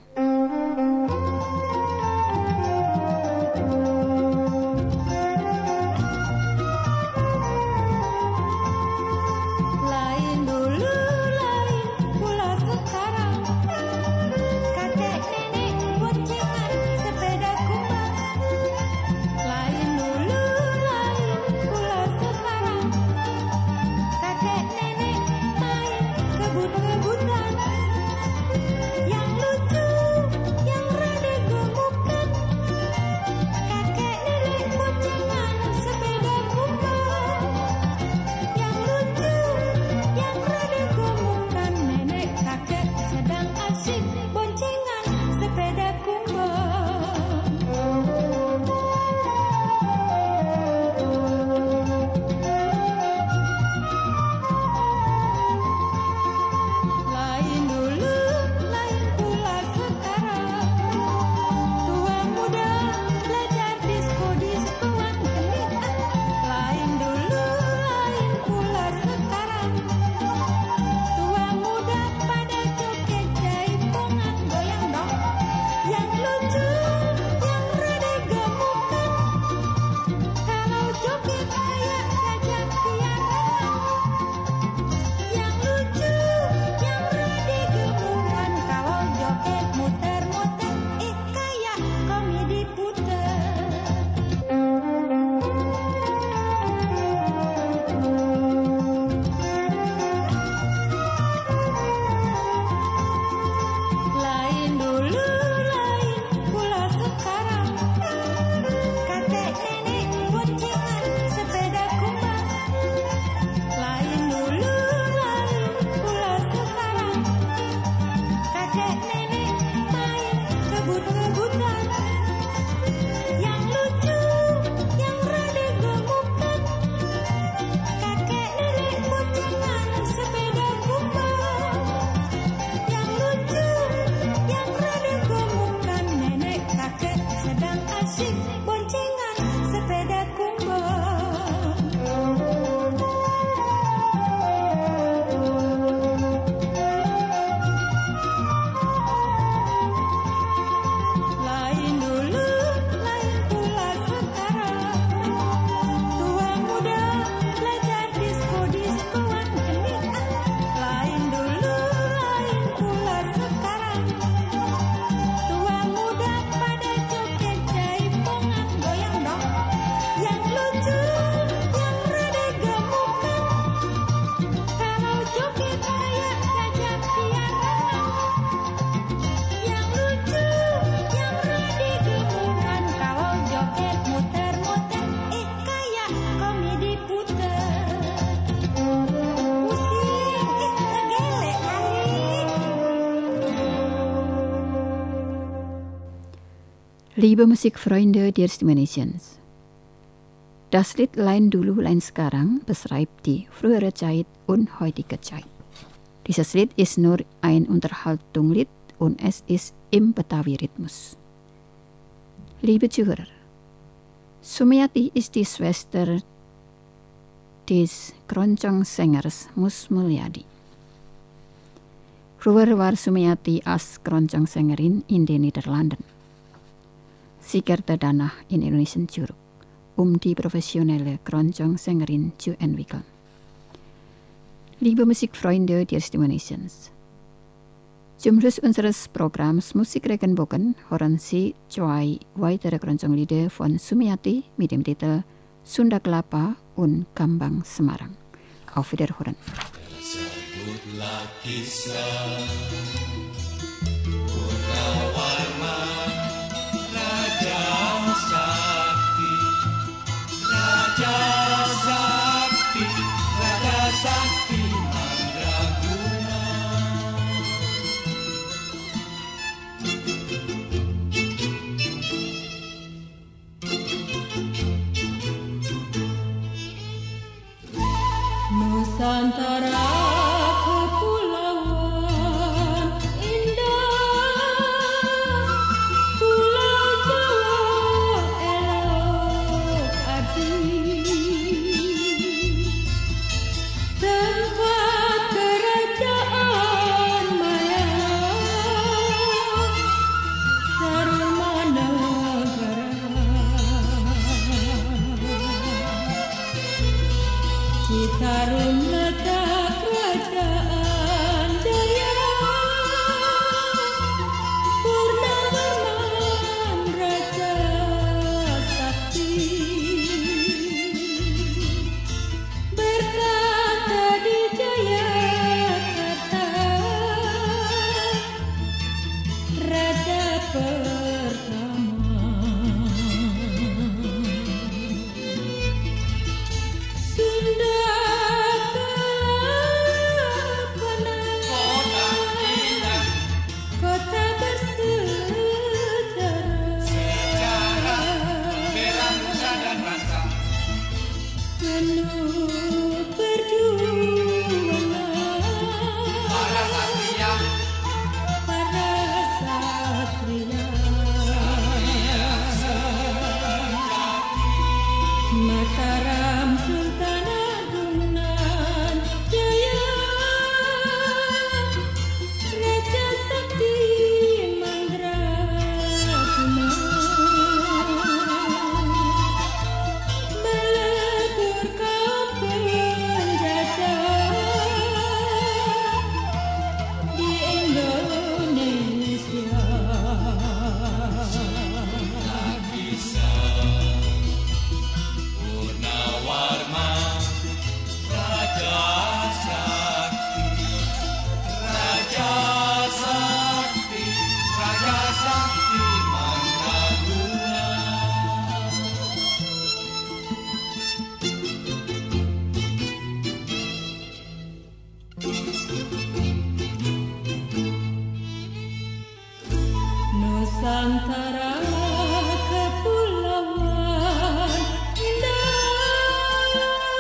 Liebe Musikfreunde der Indonesiens, das Lied Lain Dulu, Lain Sekarang beschreibt die frühere Zeit und heutige Zeit. Dieses Lied ist nur ein Unterhaltungslied und es ist im Betawi-Rhythmus. Liebe Zuhörer, Sumiati ist die Schwester des Keroncongsängers Mus Mulyadi. Früher war Sumiati als Keroncongssängerin in den Niederlanden. Sie kehrte danach in Indonesien zurück, um die professionelle Keroncong-Sängerin zu entwickeln. Liebe Musikfreunde des Indonesiens, zum Schluss unseres Programms Musik Regenbogen hören Sie zwei weitere Keroncong-Lieder von Sumiati mit dem Titel Sunda Kelapa und Kambang Semarang. Auf Wiederhören. Sebutlah kisah Gunawarma Raja Sakti, Raja Sakti, Raja Sakti Mandraguna. Nusantara kepulauan antara kepulauan indah,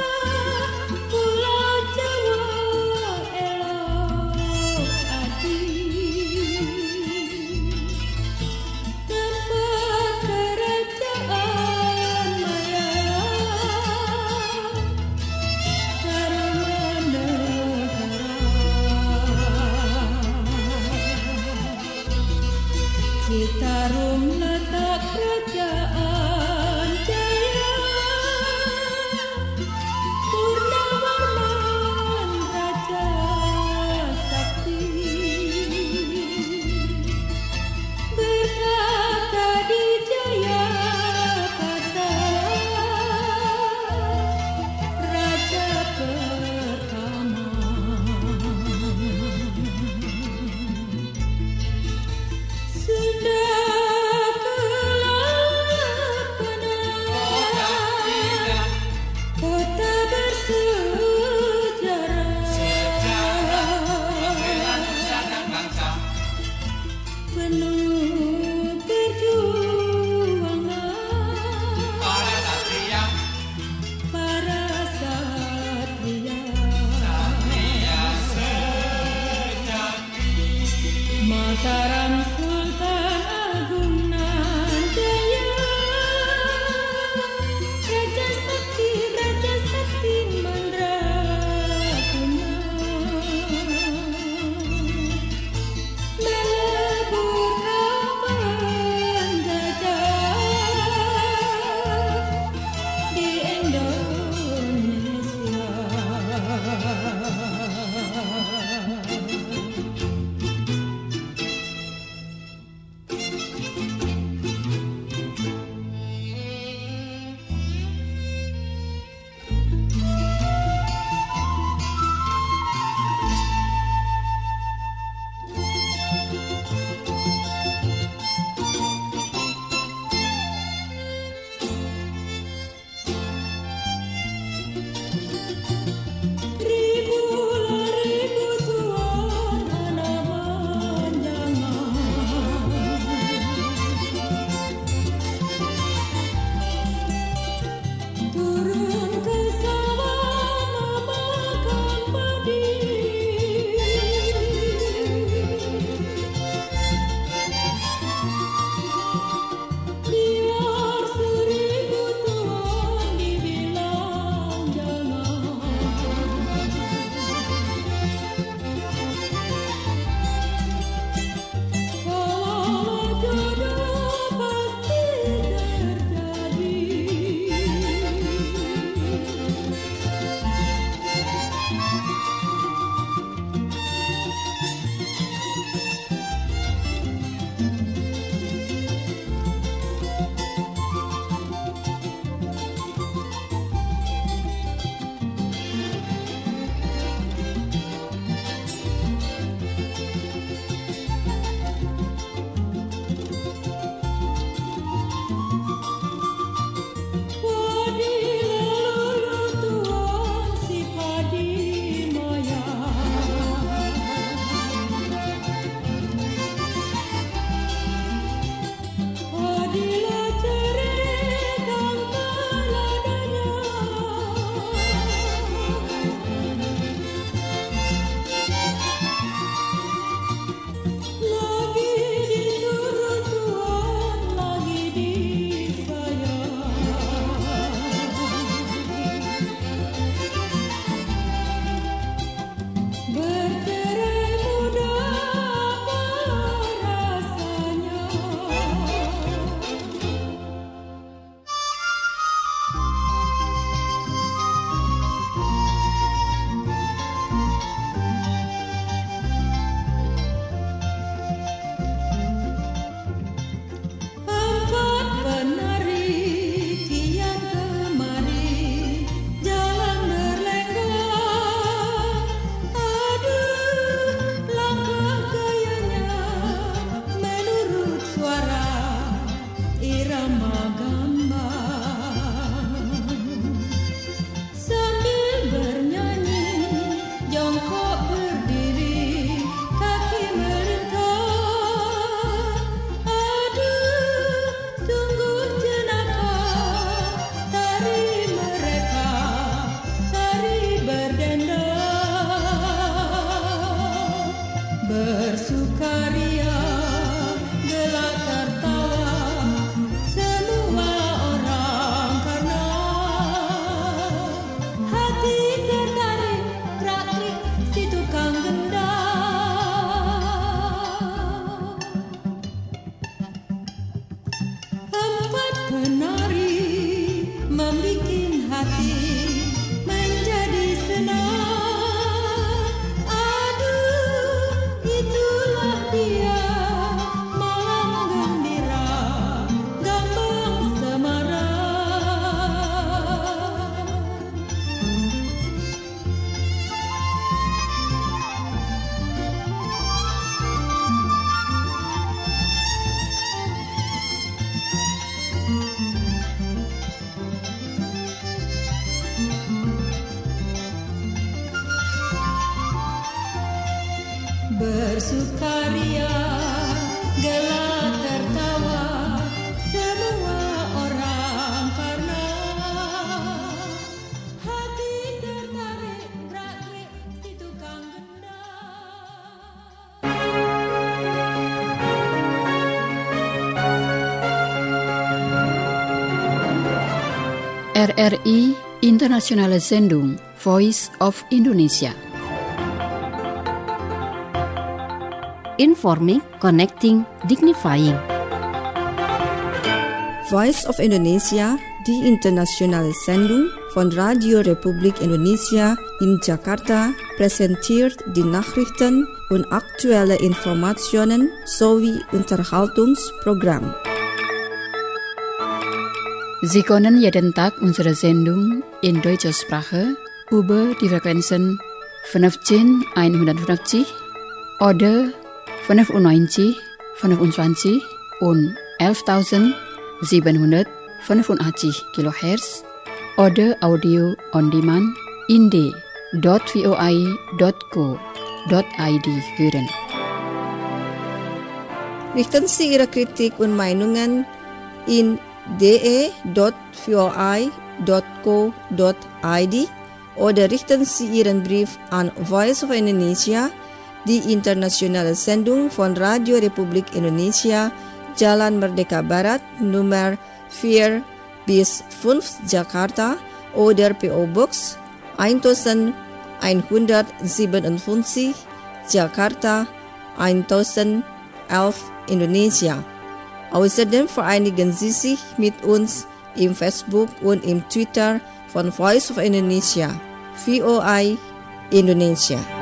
Pulau Jawa elok adil, tempat kerajaan maya, Taruman negara. Citarum letak kerajaan jaya, Purnawarman Raja Sakti, berkata di Jayakarta, Raja pertama. Sudah kelak kota bersejarah, penuh perjuangan para satria, para satria, satria sejati. Mataram Sultan Agung nan jaya, Raja Sakti, Raja Sakti Mandraguna, melebur kawan gajah di Indonesia. bersukaria, gelak tertawa, semua orang karena hati tertarik gerak-gerik si tukang gendang. Empat penari membikin hati menjadi senang. Aduh, itulah dia malam gembira, gambang Semarang. Bersukaria, gelak tertawa, semua orang karena hati tertarik gerak-gerik si tukang gendang. R R I Internationale Sendung Voice of Indonesia. Informing, connecting, dignifying. Voice of Indonesia, die internationale Sendung von Radio Republik Indonesia in Jakarta, präsentiert die Nachrichten und aktuelle Informationen sowie Unterhaltungsprogramm. Sie können jeden Tag unsere Sendung in deutscher Sprache über die Frequenzen fünfzehn einhundertfünfzig oder fünfundneunzig, fünfundzwanzig und elftausendsiebenhundertfünfundachtzig Kilohertz oder Audio on Demand in d punkt voi punkt co punkt id hören. Richten Sie Ihre Kritik und Meinungen in d e punkt voi punkt co punkt id oder richten Sie Ihren Brief an Voice of Indonesia, die internationale Sendung von Radio Republik Indonesia, Jalan Merdeka Barat, Nummer vier bis fünf Jakarta oder P O Box elf Jakarta elf Indonesia. Außerdem vereinigen Sie sich mit uns im Facebook und im Twitter von Voice of Indonesia, V O I Indonesia.